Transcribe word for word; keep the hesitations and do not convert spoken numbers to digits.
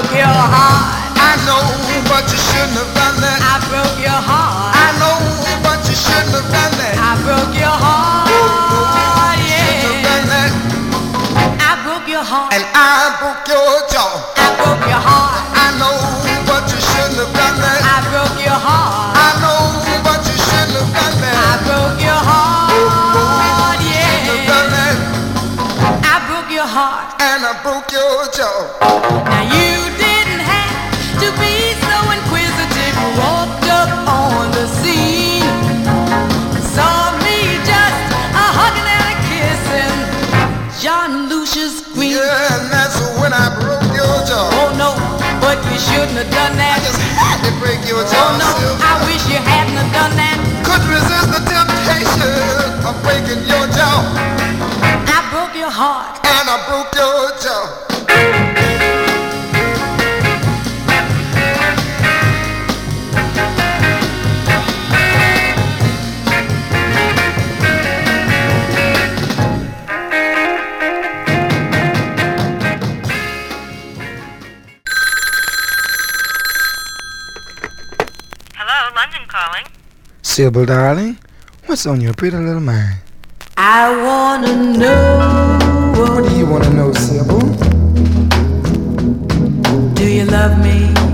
broke your heart. I know, but you shouldn't have done that. I broke your heart. I know, but you shouldn't have done that. I broke your heart. Yeah. Shouldn't have done that. I broke your heart. And I broke your jaw. I broke your heart. I know, but you shouldn't have done that. I broke your heart. I know, but you shouldn't have done that. I broke your heart. Yeah. Shouldn't have done that. I broke your heart. And I broke your jaw. Now you didn't have to be so inquisitive. You walked up on the scene, saw me just a hugging and a kissing John Lucius Green. Yeah, and that's when I broke your jaw. Oh no, but you shouldn't have done that. I just had to break your jaw. Oh no, Silver. I wish you hadn't have done that. Couldn't resist the temptation of breaking your jaw. I broke your heart. And I broke your jaw. Hello, London calling. Sybil, darling, what's on your pretty little mind? I wanna know What do you want to know, Sybil? do you love me?